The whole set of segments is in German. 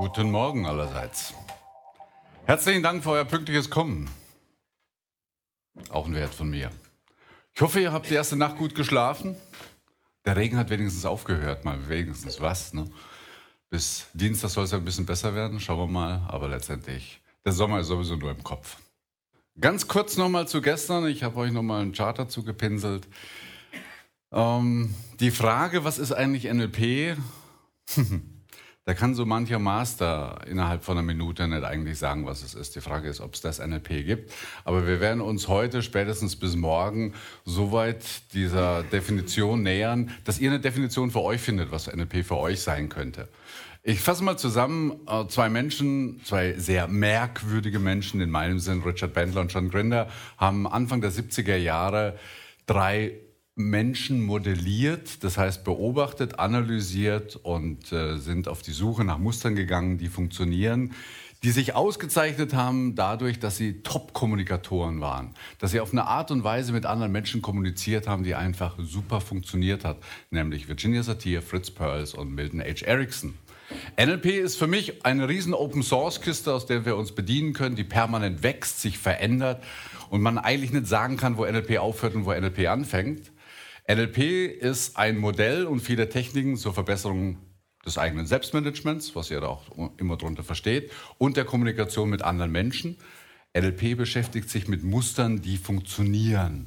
Guten Morgen allerseits. Herzlichen Dank für euer pünktliches Kommen. Auch ein Wert von mir. Ich hoffe, ihr habt die erste Nacht gut geschlafen. Der Regen hat wenigstens aufgehört, mal wenigstens was. Ne? Bis Dienstag soll es ja ein bisschen besser werden, schauen wir mal. Aber letztendlich, der Sommer ist sowieso nur im Kopf. Ganz kurz nochmal zu gestern. Ich habe euch nochmal einen Chart dazu gepinselt. Die Frage, was ist eigentlich NLP? Da kann so mancher Master innerhalb von einer Minute nicht eigentlich sagen, was es ist. Die Frage ist, ob es das NLP gibt. Aber wir werden uns heute spätestens bis morgen soweit dieser Definition nähern, dass ihr eine Definition für euch findet, was NLP für euch sein könnte. Ich fasse mal zusammen, zwei sehr merkwürdige Menschen in meinem Sinn, Richard Bandler und John Grinder, haben Anfang der 70er Jahre 3 Menschen modelliert, das heißt beobachtet, analysiert und sind auf die Suche nach Mustern gegangen, die funktionieren, die sich ausgezeichnet haben dadurch, dass sie Top-Kommunikatoren waren, dass sie auf eine Art und Weise mit anderen Menschen kommuniziert haben, die einfach super funktioniert hat, nämlich Virginia Satir, Fritz Perls und Milton H. Erickson. NLP ist für mich eine riesen Open-Source-Kiste, aus der wir uns bedienen können, die permanent wächst, sich verändert und man eigentlich nicht sagen kann, wo NLP aufhört und wo NLP anfängt. NLP ist ein Modell und viele Techniken zur Verbesserung des eigenen Selbstmanagements, was ihr da auch immer drunter versteht, und der Kommunikation mit anderen Menschen. NLP beschäftigt sich mit Mustern, die funktionieren.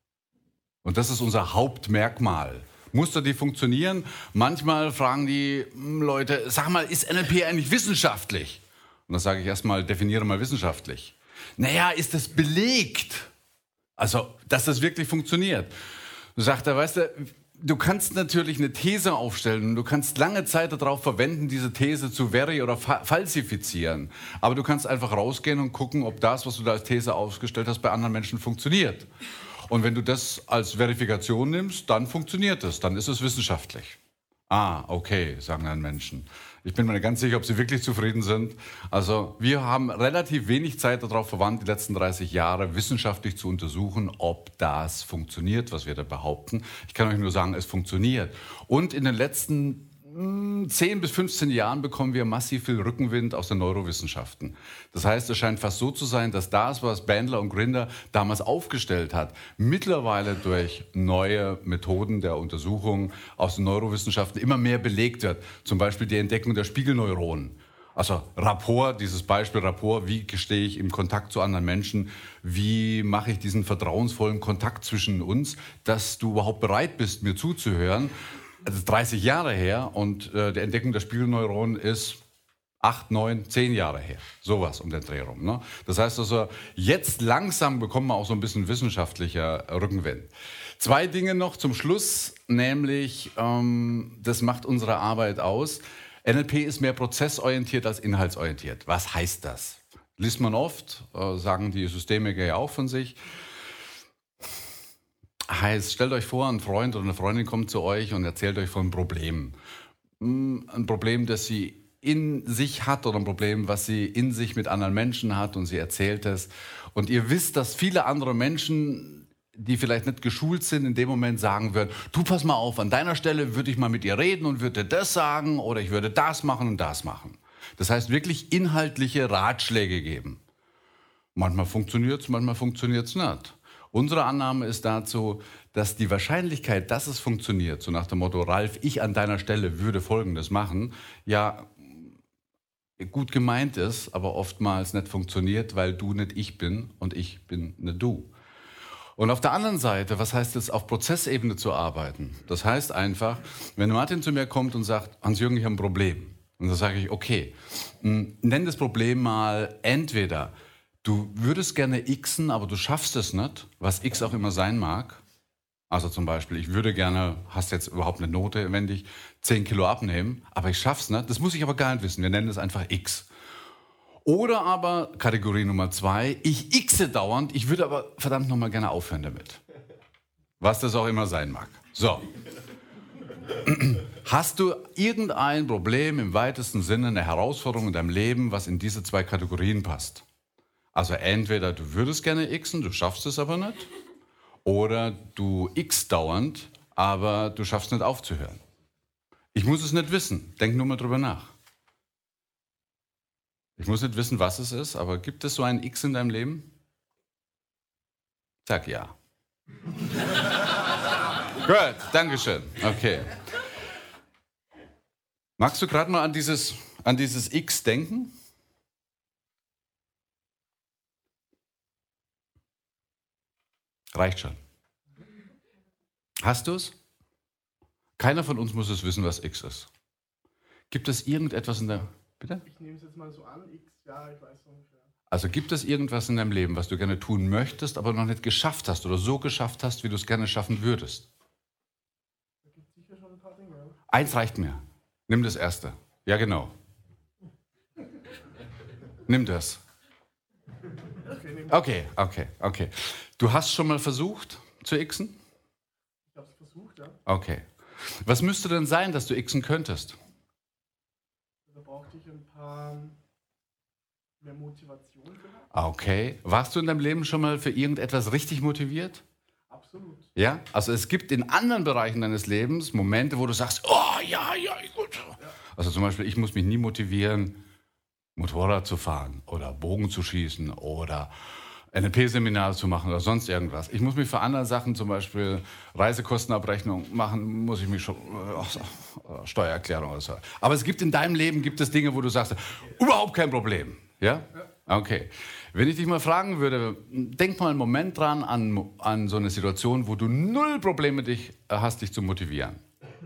Und das ist unser Hauptmerkmal. Muster, die funktionieren. Manchmal fragen die Leute, sag mal, ist NLP eigentlich wissenschaftlich? Und dann sage ich erstmal, definiere mal wissenschaftlich. Naja, ist das belegt? Also, dass das wirklich funktioniert. Du sagst, weißt du, du kannst natürlich eine These aufstellen und du kannst lange Zeit darauf verwenden, diese These zu oder falsifizieren. Aber du kannst einfach rausgehen und gucken, ob das, was du da als These aufgestellt hast, bei anderen Menschen funktioniert. Und wenn du das als Verifikation nimmst, dann funktioniert es, dann ist es wissenschaftlich. Ah, okay, sagen dann Menschen. Ich bin mir nicht ganz sicher, ob sie wirklich zufrieden sind. Also wir haben relativ wenig Zeit darauf verwandt, die letzten 30 Jahre wissenschaftlich zu untersuchen, ob das funktioniert, was wir da behaupten. Ich kann euch nur sagen, es funktioniert. Und in den letzten 10 bis 15 Jahren bekommen wir massiv viel Rückenwind aus den Neurowissenschaften. Das heißt, es scheint fast so zu sein, dass das, was Bandler und Grinder damals aufgestellt hat, mittlerweile durch neue Methoden der Untersuchung aus den Neurowissenschaften immer mehr belegt wird. Zum Beispiel die Entdeckung der Spiegelneuronen. Also Rapport, dieses Beispiel Rapport, wie stehe ich im Kontakt zu anderen Menschen, wie mache ich diesen vertrauensvollen Kontakt zwischen uns, dass du überhaupt bereit bist, mir zuzuhören. Das ist 30 Jahre her und die Entdeckung der Spiegelneuronen ist 8, 9, 10 Jahre her. Sowas um den Dreh rum. Ne? Das heißt also, jetzt langsam bekommen wir auch so ein bisschen wissenschaftlicher Rückenwind. 2 Dinge noch zum Schluss, nämlich das macht unsere Arbeit aus. NLP ist mehr prozessorientiert als inhaltsorientiert. Was heißt das? Liest man oft, sagen die Systemiker ja auch von sich. Heißt, stellt euch vor, ein Freund oder eine Freundin kommt zu euch und erzählt euch von einem Problem. Ein Problem, das sie in sich hat oder ein Problem, was sie in sich mit anderen Menschen hat und sie erzählt es. Und ihr wisst, dass viele andere Menschen, die vielleicht nicht geschult sind, in dem Moment sagen würden, du pass mal auf, an deiner Stelle würde ich mal mit ihr reden und würde das sagen oder ich würde das machen und das machen. Das heißt, wirklich inhaltliche Ratschläge geben. Manchmal funktioniert es, manchmal funktioniert es nicht. Unsere Annahme ist dazu, dass die Wahrscheinlichkeit, dass es funktioniert, so nach dem Motto, Ralf, ich an deiner Stelle würde Folgendes machen, ja gut gemeint ist, aber oftmals nicht funktioniert, weil du nicht ich bin und ich bin nicht du. Und auf der anderen Seite, was heißt es, auf Prozessebene zu arbeiten? Das heißt einfach, wenn Martin zu mir kommt und sagt, Hans-Jürgen, ich habe ein Problem. Und dann sage ich, okay, nenn das Problem mal entweder, du würdest gerne xen, aber du schaffst es nicht, was x auch immer sein mag. Also zum Beispiel, ich würde gerne, hast jetzt überhaupt eine Note, wenn ich 10 Kilo abnehmen, aber ich schaff's nicht. Das muss ich aber gar nicht wissen. Wir nennen das einfach x. Oder aber, Kategorie Nummer 2, ich xe dauernd, ich würde aber verdammt nochmal gerne aufhören damit. Was das auch immer sein mag. So. Hast du irgendein Problem im weitesten Sinne, eine Herausforderung in deinem Leben, was in diese 2 Kategorien passt? Also entweder du würdest gerne xen, du schaffst es aber nicht, oder du x dauernd, aber du schaffst nicht aufzuhören. Ich muss es nicht wissen, denk nur mal drüber nach. Ich muss nicht wissen, was es ist, aber gibt es so ein X in deinem Leben? Sag ja. Gut, Dankeschön. Okay. Magst du gerade mal an dieses X denken? Reicht schon. Hast du es? Keiner von uns muss es wissen, was X ist. Gibt es irgendetwas in der... Bitte? Ich nehme es jetzt mal so an, X, ja, ich weiß ungefähr. Also gibt es irgendwas in deinem Leben, was du gerne tun möchtest, aber noch nicht geschafft hast oder so geschafft hast, wie du es gerne schaffen würdest? Da gibt es sicher schon ein paar Dinge. Eins reicht mir. Nimm das erste. Ja, genau. Nimm das. Okay. Du hast schon mal versucht zu xen? Ich habe es versucht, ja. Okay. Was müsste denn sein, dass du xen könntest? Da brauchte ich ein paar mehr Motivation vielleicht. Okay. Warst du in deinem Leben schon mal für irgendetwas richtig motiviert? Absolut. Ja? Also es gibt in anderen Bereichen deines Lebens Momente, wo du sagst, oh ja, gut. Ja. Also zum Beispiel, ich muss mich nie motivieren, Motorrad zu fahren oder Bogen zu schießen oder NLP-Seminar zu machen oder sonst irgendwas. Ich muss mich für andere Sachen, zum Beispiel Reisekostenabrechnung machen, muss ich mich schon, Steuererklärung oder so. Aber es gibt in deinem Leben, gibt es Dinge, wo du sagst, überhaupt kein Problem. Ja? Okay. Wenn ich dich mal fragen würde, denk mal einen Moment dran an so eine Situation, wo du null Probleme hast, dich zu motivieren.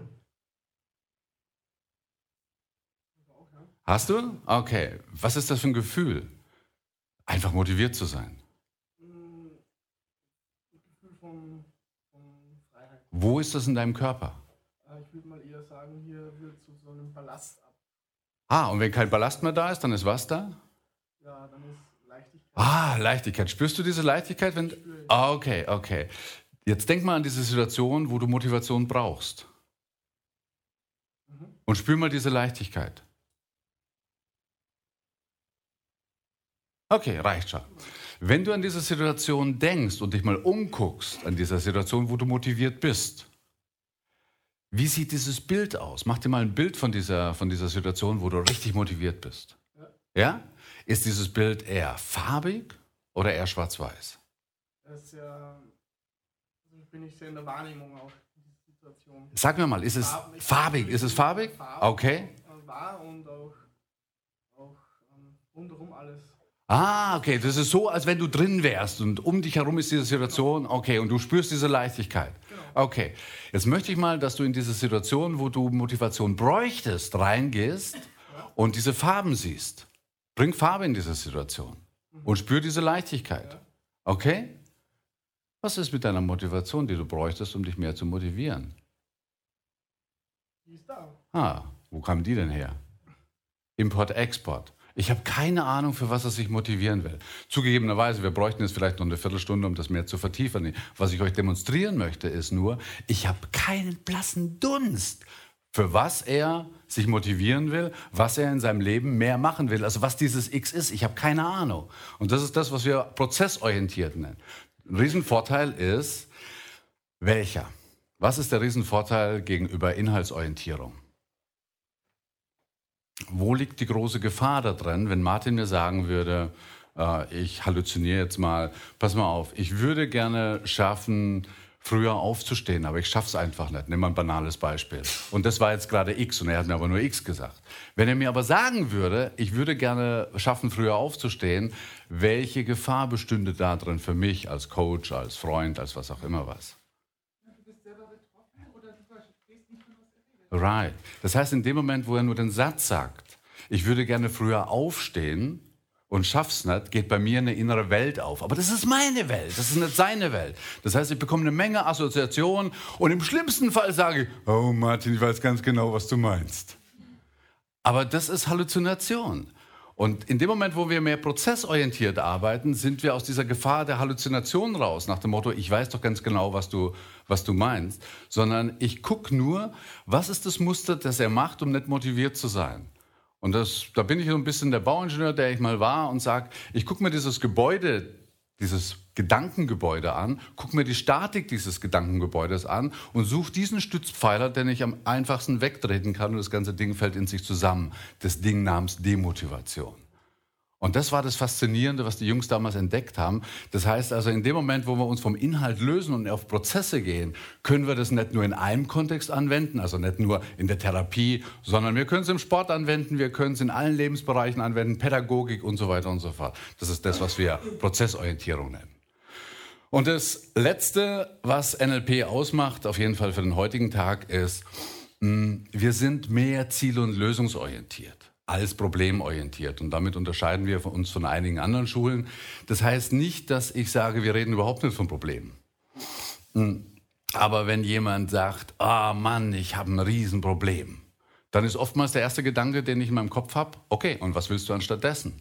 Hast du? Okay. Was ist das für ein Gefühl? Einfach motiviert zu sein. Ein Gefühl von Freiheit. Wo ist das in deinem Körper? Ich würde mal eher sagen, hier wird so einem Ballast ab. Und wenn kein Ballast mehr da ist, dann ist was da? Ja, dann ist Leichtigkeit. Leichtigkeit. Spürst du diese Leichtigkeit? Spür ich. Okay. Jetzt denk mal an diese Situation, wo du Motivation brauchst. Und spür mal diese Leichtigkeit. Okay, reicht schon. Wenn du an diese Situation denkst und dich mal umguckst, an dieser Situation, wo du motiviert bist, wie sieht dieses Bild aus? Mach dir mal ein Bild von dieser Situation, wo du richtig motiviert bist. Ja? Ist dieses Bild eher farbig oder eher schwarz-weiß? Das ist ja, also bin ich sehr in der Wahrnehmung auch in dieser Situation. Sag mir mal, ist es farbig? Ist es farbig? Okay. Wahr und auch rundherum alles. Okay, das ist so, als wenn du drin wärst und um dich herum ist diese Situation, okay, und du spürst diese Leichtigkeit. Genau. Okay, jetzt möchte ich mal, dass du in diese Situation, wo du Motivation bräuchtest, reingehst und diese Farben siehst. Bring Farbe in diese Situation und spür diese Leichtigkeit. Okay? Was ist mit deiner Motivation, die du bräuchtest, um dich mehr zu motivieren? Die ist da. Wo kam die denn her? Import-Export. Ich habe keine Ahnung, für was er sich motivieren will. Zugegebenerweise, wir bräuchten jetzt vielleicht noch eine Viertelstunde, um das mehr zu vertiefen. Was ich euch demonstrieren möchte, ist nur, ich habe keinen blassen Dunst, für was er sich motivieren will, was er in seinem Leben mehr machen will. Also was dieses X ist, ich habe keine Ahnung. Und das ist das, was wir prozessorientiert nennen. Ein Riesenvorteil ist, welcher? Was ist der Riesenvorteil gegenüber Inhaltsorientierung? Wo liegt die große Gefahr da drin, wenn Martin mir sagen würde, ich halluziniere jetzt mal, pass mal auf, ich würde gerne schaffen, früher aufzustehen, aber ich schaffe es einfach nicht. Nimm mal ein banales Beispiel. Und das war jetzt gerade X und er hat mir aber nur X gesagt. Wenn er mir aber sagen würde, ich würde gerne schaffen, früher aufzustehen, welche Gefahr bestünde da drin für mich als Coach, als Freund, als was auch immer was? Right. Das heißt, in dem Moment, wo er nur den Satz sagt, ich würde gerne früher aufstehen und schaff's nicht, geht bei mir eine innere Welt auf. Aber das ist meine Welt, das ist nicht seine Welt. Das heißt, ich bekomme eine Menge Assoziationen und im schlimmsten Fall sage ich, oh Martin, ich weiß ganz genau, was du meinst. Aber das ist Halluzination. Und in dem Moment, wo wir mehr prozessorientiert arbeiten, sind wir aus dieser Gefahr der Halluzination raus, nach dem Motto, ich weiß doch ganz genau, was du meinst, sondern ich gucke nur, was ist das Muster, das er macht, um nicht motiviert zu sein. Und da bin ich so ein bisschen der Bauingenieur, der ich mal war, und sage, ich gucke mir dieses Gebäude, dieses Gedankengebäude an, gucke mir die Statik dieses Gedankengebäudes an und suche diesen Stützpfeiler, den ich am einfachsten wegtreten kann und das ganze Ding fällt in sich zusammen. Das Ding namens Demotivation. Und das war das Faszinierende, was die Jungs damals entdeckt haben. Das heißt also, in dem Moment, wo wir uns vom Inhalt lösen und auf Prozesse gehen, können wir das nicht nur in einem Kontext anwenden, also nicht nur in der Therapie, sondern wir können es im Sport anwenden, wir können es in allen Lebensbereichen anwenden, Pädagogik und so weiter und so fort. Das ist das, was wir Prozessorientierung nennen. Und das Letzte, was NLP ausmacht, auf jeden Fall für den heutigen Tag, ist, wir sind mehr ziel- und lösungsorientiert als problemorientiert. Und damit unterscheiden wir uns von einigen anderen Schulen. Das heißt nicht, dass ich sage, wir reden überhaupt nicht von Problemen. Aber wenn jemand sagt, Mann, ich habe ein Riesenproblem, dann ist oftmals der erste Gedanke, den ich in meinem Kopf habe, okay, und was willst du anstattdessen?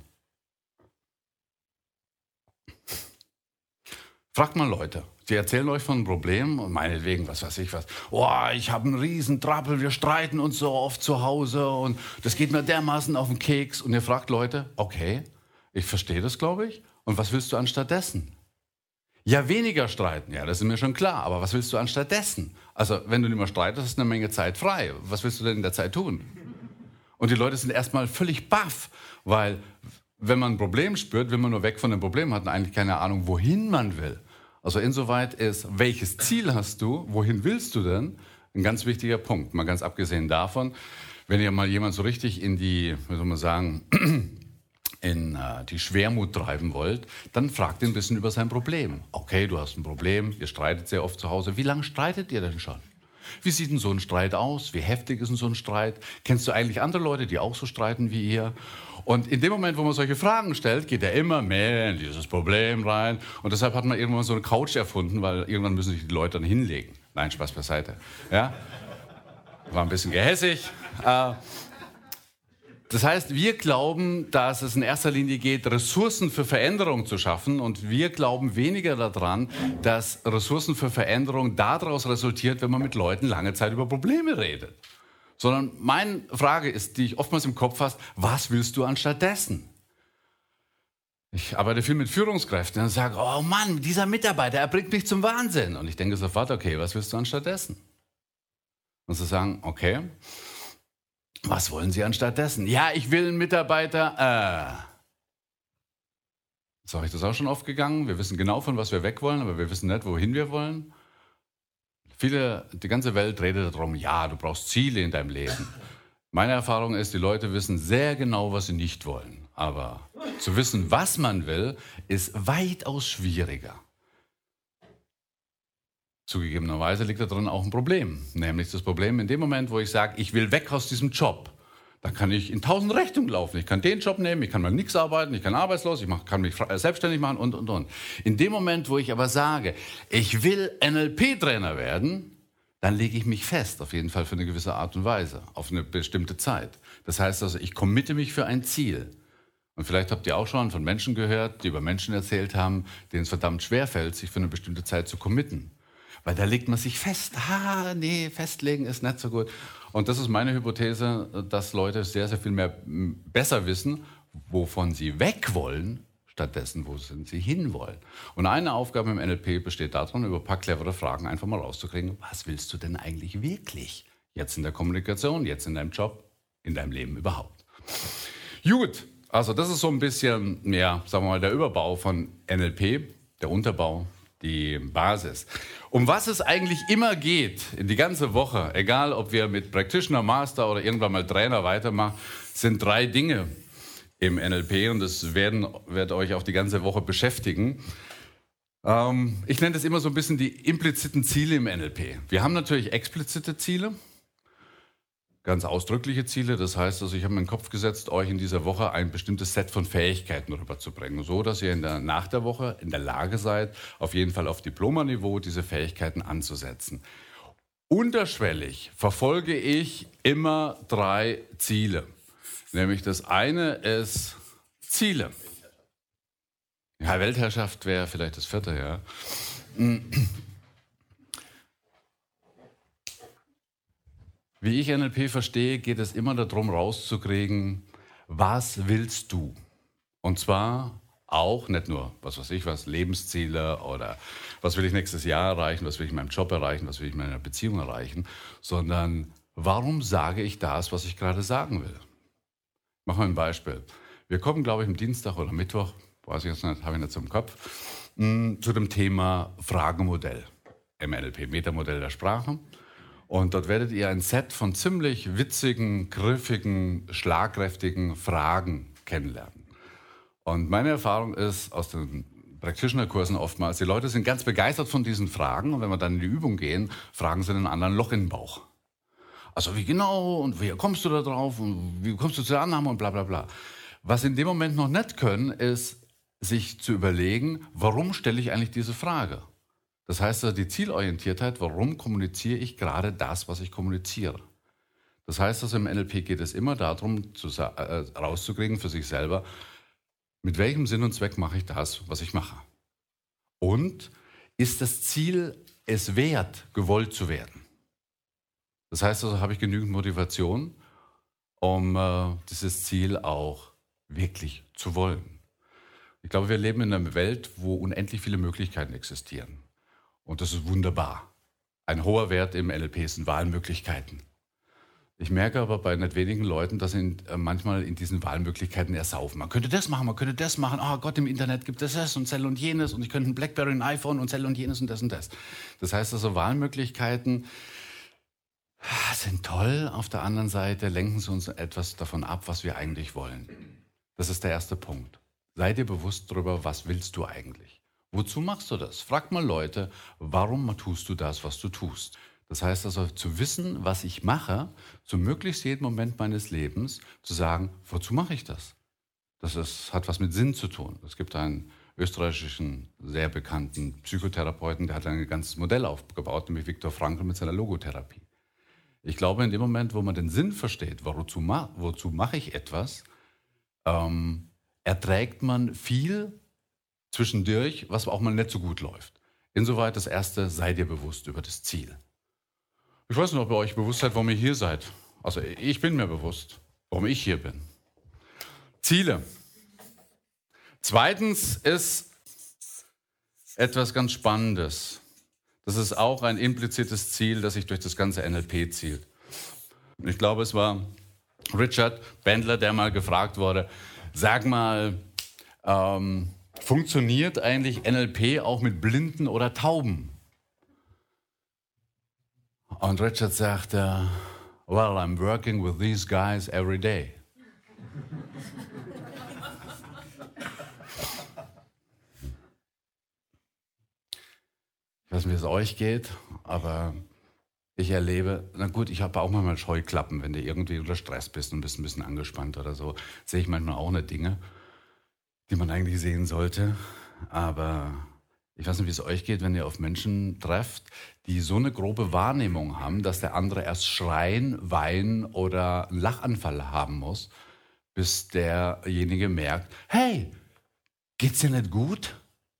Fragt mal Leute, die erzählen euch von einem Problem und meinetwegen, was weiß ich was. Ich habe einen riesen Trappel, wir streiten uns so oft zu Hause und das geht mir dermaßen auf den Keks. Und ihr fragt Leute, okay, ich verstehe das, glaube ich. Und was willst du anstattdessen? Ja, weniger streiten, ja, das ist mir schon klar. Aber was willst du anstattdessen? Also, wenn du nicht mehr streitest, hast du eine Menge Zeit frei. Was willst du denn in der Zeit tun? Und die Leute sind erstmal völlig baff, weil wenn man ein Problem spürt, will man nur weg von dem Problem, hat eigentlich keine Ahnung, wohin man will. Also insoweit ist, welches Ziel hast du, wohin willst du denn, ein ganz wichtiger Punkt. Mal ganz abgesehen davon, wenn ihr mal jemand so richtig in die, wie soll man sagen, in die Schwermut treiben wollt, dann fragt ihn ein bisschen über sein Problem. Okay, du hast ein Problem, ihr streitet sehr oft zu Hause. Wie lange streitet ihr denn schon? Wie sieht denn so ein Streit aus? Wie heftig ist denn so ein Streit? Kennst du eigentlich andere Leute, die auch so streiten wie ihr? Und in dem Moment, wo man solche Fragen stellt, geht er immer mehr in dieses Problem rein. Und deshalb hat man irgendwann so eine Couch erfunden, weil irgendwann müssen sich die Leute dann hinlegen. Nein, Spaß beiseite. Ja? War ein bisschen gehässig. Das heißt, wir glauben, dass es in erster Linie geht, Ressourcen für Veränderung zu schaffen. Und wir glauben weniger daran, dass Ressourcen für Veränderung daraus resultiert, wenn man mit Leuten lange Zeit über Probleme redet. Sondern meine Frage ist, die ich oftmals im Kopf habe, was willst du anstattdessen? Ich arbeite viel mit Führungskräften und sage, oh Mann, dieser Mitarbeiter, er bringt mich zum Wahnsinn. Und ich denke sofort, okay, was willst du anstattdessen? Und sie sagen, okay, was wollen Sie anstattdessen? Ja, ich will einen Mitarbeiter. So habe ich das auch schon oft gegangen. Wir wissen genau, von was wir weg wollen, aber wir wissen nicht, wohin wir wollen. Die ganze Welt redet darum, ja, du brauchst Ziele in deinem Leben. Meine Erfahrung ist, die Leute wissen sehr genau, was sie nicht wollen. Aber zu wissen, was man will, ist weitaus schwieriger. Zugegebenerweise liegt da drin auch ein Problem. Nämlich das Problem, in dem Moment, wo ich sage, ich will weg aus diesem Job, dann kann ich in 1000 Richtungen laufen. Ich kann den Job nehmen, ich kann mal nichts arbeiten, ich kann arbeitslos, kann mich selbstständig machen und. In dem Moment, wo ich aber sage, ich will NLP-Trainer werden, dann lege ich mich fest, auf jeden Fall für eine gewisse Art und Weise, auf eine bestimmte Zeit. Das heißt also, ich committe mich für ein Ziel. Und vielleicht habt ihr auch schon von Menschen gehört, die über Menschen erzählt haben, denen es verdammt schwerfällt, sich für eine bestimmte Zeit zu committen. Weil da legt man sich fest. Nee, festlegen ist nicht so gut. Und das ist meine Hypothese, dass Leute sehr, sehr viel besser wissen, wovon sie weg wollen, stattdessen, wo sie hinwollen. Und eine Aufgabe im NLP besteht darin, über ein paar clevere Fragen einfach mal rauszukriegen, was willst du denn eigentlich wirklich? Jetzt in der Kommunikation, jetzt in deinem Job, in deinem Leben überhaupt. Gut, also das ist so ein bisschen, ja, sagen wir mal, der Überbau von NLP, der Unterbau, die Basis. Um was es eigentlich immer geht, in die ganze Woche, egal ob wir mit Practitioner, Master oder irgendwann mal Trainer weitermachen, sind 3 Dinge im NLP und das wird euch auch die ganze Woche beschäftigen. Ich nenne das immer so ein bisschen die impliziten Ziele im NLP. Wir haben natürlich explizite Ziele, ganz ausdrückliche Ziele. Das heißt, also ich habe mir in den Kopf gesetzt, euch in dieser Woche ein bestimmtes Set von Fähigkeiten rüberzubringen, so dass ihr nach der Woche in der Lage seid, auf jeden Fall auf Diploma-Niveau diese Fähigkeiten anzusetzen. Unterschwellig verfolge ich immer 3 Ziele. Nämlich das eine ist Ziele. Ja, Weltherrschaft wäre vielleicht das 4., ja. Wie ich NLP verstehe, geht es immer darum, rauszukriegen, was willst du? Und zwar auch, nicht nur, Lebensziele oder was will ich nächstes Jahr erreichen, was will ich in meinem Job erreichen, was will ich in meiner Beziehung erreichen, sondern warum sage ich das, was ich gerade sagen will? Machen wir ein Beispiel. Wir kommen, glaube ich, am Dienstag oder Mittwoch, weiß ich jetzt nicht, habe ich nicht so im Kopf, zu dem Thema Fragemodell im NLP, Metamodell der Sprache. Und dort werdet ihr ein Set von ziemlich witzigen, griffigen, schlagkräftigen Fragen kennenlernen. Und meine Erfahrung ist aus den Practitioner-Kursen oftmals, die Leute sind ganz begeistert von diesen Fragen und wenn wir dann in die Übung gehen, fragen sie den anderen Loch in den Bauch. Also wie genau und wie kommst du da drauf und wie kommst du zur Annahme und bla bla bla. Was sie in dem Moment noch nicht können, ist sich zu überlegen, warum stelle ich eigentlich diese Frage? Das heißt also die Zielorientiertheit, warum kommuniziere ich gerade das, was ich kommuniziere? Das heißt also im NLP geht es immer darum, rauszukriegen für sich selber, mit welchem Sinn und Zweck mache ich das, was ich mache? Und ist das Ziel es wert, gewollt zu werden? Das heißt also, habe ich genügend Motivation, um dieses Ziel auch wirklich zu wollen? Ich glaube, wir leben in einer Welt, wo unendlich viele Möglichkeiten existieren. Und das ist wunderbar. Ein hoher Wert im NLP sind Wahlmöglichkeiten. Ich merke aber bei nicht wenigen Leuten, dass sie manchmal in diesen Wahlmöglichkeiten ersaufen. Man könnte das machen, man könnte das machen. Oh Gott, im Internet gibt es das und Zell und jenes und ich könnte ein Blackberry, ein iPhone und Zell und jenes und das und das. Das heißt also, Wahlmöglichkeiten sind toll. Auf der anderen Seite lenken sie uns etwas davon ab, was wir eigentlich wollen. Das ist der erste Punkt. Sei dir bewusst darüber, was willst du eigentlich? Wozu machst du das? Frag mal Leute, warum tust du das, was du tust? Das heißt also, zu wissen, was ich mache, zu möglichst jedem Moment meines Lebens, zu sagen, wozu mache ich das? Hat was mit Sinn zu tun. Es gibt einen österreichischen, sehr bekannten Psychotherapeuten, der hat ein ganzes Modell aufgebaut, nämlich Viktor Frankl mit seiner Logotherapie. Ich glaube, in dem Moment, wo man den Sinn versteht, wozu mache ich etwas, erträgt man viel zwischendurch, was auch mal nicht so gut läuft. Insoweit das Erste, sei dir bewusst über das Ziel. Ich weiß nicht, ob ihr euch bewusst seid, warum ihr hier seid. Also ich bin mir bewusst, warum ich hier bin. Ziele. Zweitens ist etwas ganz Spannendes. Das ist auch ein implizites Ziel, das sich durch das ganze NLP zieht. Ich glaube, es war Richard Bandler, der mal gefragt wurde, sag mal, funktioniert eigentlich NLP auch mit Blinden oder Tauben? Und Richard sagte, well, I'm working with these guys every day. Ich weiß nicht, wie es euch geht, aber ich erlebe, na gut, ich habe auch manchmal Scheuklappen, wenn du irgendwie unter Stress bist und bist ein bisschen angespannt oder so, sehe ich manchmal auch nicht Dinge, die man eigentlich sehen sollte, aber ich weiß nicht, wie es euch geht, wenn ihr auf Menschen trefft, die so eine grobe Wahrnehmung haben, dass der andere erst schreien, weinen oder einen Lachanfall haben muss, bis derjenige merkt, hey, geht's dir nicht gut?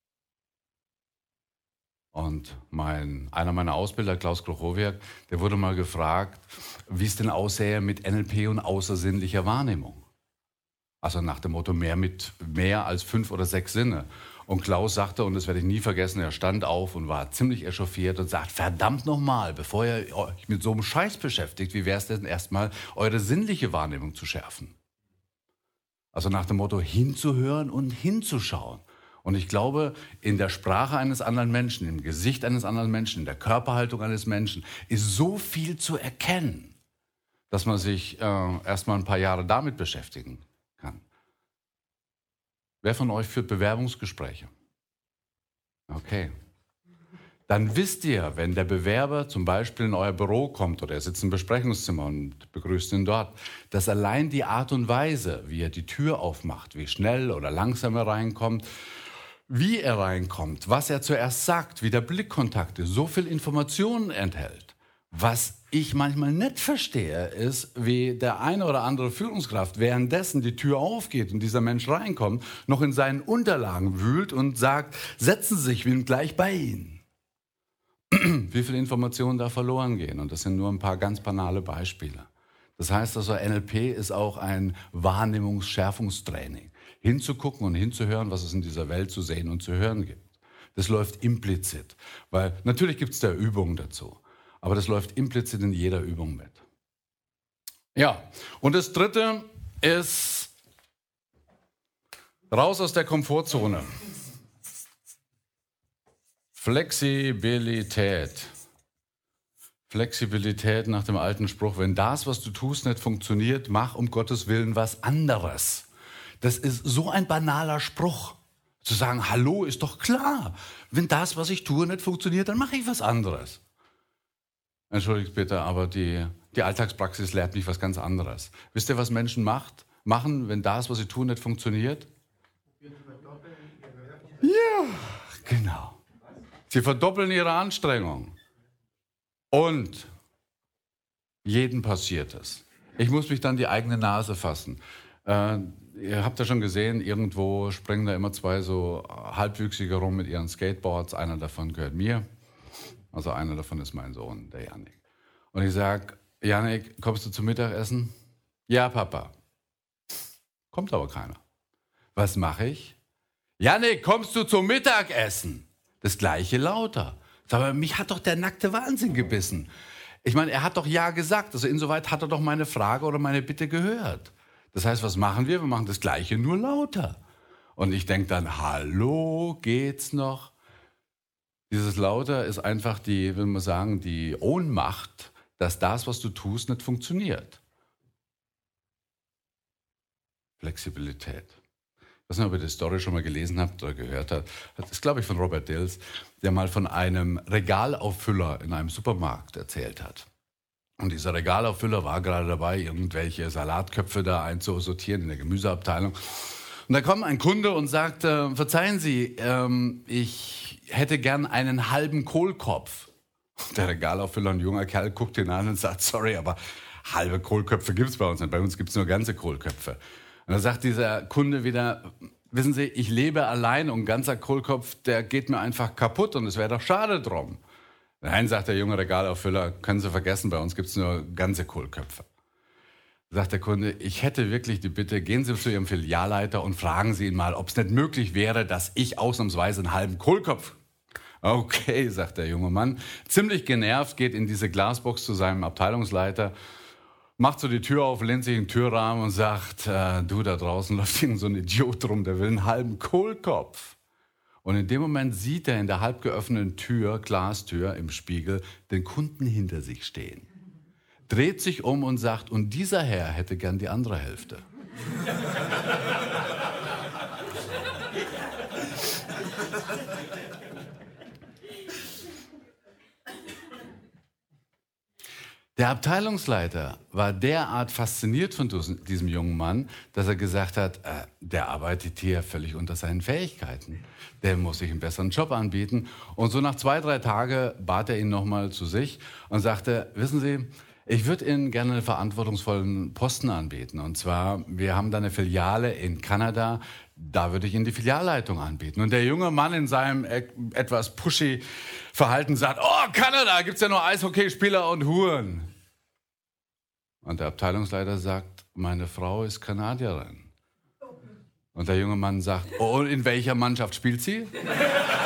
Und einer meiner Ausbilder, Klaus Krochowiak, der wurde mal gefragt, wie es denn aussähe mit NLP und außersinnlicher Wahrnehmung. Also nach dem Motto, mehr als 5 oder 6 Sinne. Und Klaus sagte, und das werde ich nie vergessen, er stand auf und war ziemlich echauffiert und sagt, verdammt nochmal, bevor ihr euch mit so einem Scheiß beschäftigt, wie wäre es denn erstmal, eure sinnliche Wahrnehmung zu schärfen? Also nach dem Motto, hinzuhören und hinzuschauen. Und ich glaube, in der Sprache eines anderen Menschen, im Gesicht eines anderen Menschen, in der Körperhaltung eines Menschen, ist so viel zu erkennen, dass man sich erstmal ein paar Jahre damit beschäftigen kann. Wer von euch führt Bewerbungsgespräche? Okay. Dann wisst ihr, wenn der Bewerber zum Beispiel in euer Büro kommt oder er sitzt im Besprechungszimmer und begrüßt ihn dort, dass allein die Art und Weise, wie er die Tür aufmacht, wie schnell oder langsam er reinkommt, wie er reinkommt, was er zuerst sagt, wie der Blickkontakt ist, so viel Informationen enthält. Was ich manchmal nicht verstehe, ist, wie der eine oder andere Führungskraft währenddessen die Tür aufgeht und dieser Mensch reinkommt, noch in seinen Unterlagen wühlt und sagt, setzen Sie sich, wir sind gleich bei Ihnen. Wie viele Informationen da verloren gehen. Und das sind nur ein paar ganz banale Beispiele. Das heißt also, NLP ist auch ein Wahrnehmungsschärfungstraining. Hinzugucken und hinzuhören, was es in dieser Welt zu sehen und zu hören gibt. Das läuft implizit, weil natürlich gibt es da Übungen dazu, aber das läuft implizit in jeder Übung mit. Ja, und das Dritte ist Raus aus der Komfortzone. Flexibilität. Flexibilität nach dem alten Spruch, wenn das, was du tust, nicht funktioniert, mach um Gottes Willen was anderes. Das ist so ein banaler Spruch. Zu sagen, hallo, ist doch klar. Wenn das, was ich tue, nicht funktioniert, dann mache ich was anderes. Entschuldigt bitte, aber die Alltagspraxis lehrt mich was ganz anderes. Wisst ihr, was Menschen machen, wenn das, was sie tun, nicht funktioniert? Ja, genau. Sie verdoppeln ihre Anstrengung. Und jedem passiert es. Ich muss mich dann die eigene Nase fassen. Ihr habt ja schon gesehen, irgendwo springen da immer zwei so Halbwüchsige rum mit ihren Skateboards. Einer davon gehört mir. Also einer davon ist mein Sohn, der Janik. Und ich sage, Janik, kommst du zum Mittagessen? Ja, Papa. Kommt aber keiner. Was mache ich? Janik, kommst du zum Mittagessen? Das Gleiche lauter. Aber mich hat doch der nackte Wahnsinn gebissen. Ich meine, er hat doch ja gesagt. Also insoweit hat er doch meine Frage oder meine Bitte gehört. Das heißt, was machen wir? Wir machen das Gleiche, nur lauter. Und ich denke dann, hallo, geht's noch? Dieses Lauter ist einfach die, will man sagen, die Ohnmacht, dass das, was du tust, nicht funktioniert. Flexibilität. Ich weiß nicht, ob ihr die Story schon mal gelesen habt oder gehört habt. Das ist, glaube ich, von Robert Dills, der mal von einem Regalauffüller in einem Supermarkt erzählt hat. Und dieser Regalauffüller war gerade dabei, irgendwelche Salatköpfe da einzusortieren in der Gemüseabteilung. Und da kommt ein Kunde und sagt, verzeihen Sie, ich hätte gern einen halben Kohlkopf. Der Regalauffüller, ein junger Kerl, guckt ihn an und sagt, sorry, aber halbe Kohlköpfe gibt es bei uns nicht. Bei uns gibt es nur ganze Kohlköpfe. Und dann sagt dieser Kunde wieder, wissen Sie, ich lebe allein und ein ganzer Kohlkopf, der geht mir einfach kaputt und es wäre doch schade drum. Nein, sagt der junge Regalauffüller, können Sie vergessen, bei uns gibt es nur ganze Kohlköpfe. Sagt der Kunde, ich hätte wirklich die Bitte, gehen Sie zu Ihrem Filialleiter und fragen Sie ihn mal, ob es nicht möglich wäre, dass ich ausnahmsweise einen halben Kohlkopf. Okay, sagt der junge Mann, ziemlich genervt, geht in diese Glasbox zu seinem Abteilungsleiter, macht so die Tür auf, lehnt sich in den Türrahmen und sagt, du, da draußen läuft irgend so ein Idiot rum, der will einen halben Kohlkopf. Und in dem Moment sieht er in der halb geöffneten Tür, Glastür im Spiegel, den Kunden hinter sich stehen. Dreht sich um und sagt, und dieser Herr hätte gern die andere Hälfte. Der Abteilungsleiter war derart fasziniert von diesem jungen Mann, dass er gesagt hat, der arbeitet hier völlig unter seinen Fähigkeiten. Der muss sich einen besseren Job anbieten. Und so nach 2-3 Tagen bat er ihn nochmal zu sich und sagte, wissen Sie, ich würde Ihnen gerne einen verantwortungsvollen Posten anbieten. Und zwar, wir haben da eine Filiale in Kanada, da würde ich Ihnen die Filialleitung anbieten. Und der junge Mann in seinem etwas pushy Verhalten sagt, oh, Kanada, gibt's ja nur Eishockeyspieler und Huren. Und der Abteilungsleiter sagt, meine Frau ist Kanadierin. Und der junge Mann sagt, oh, und in welcher Mannschaft spielt sie?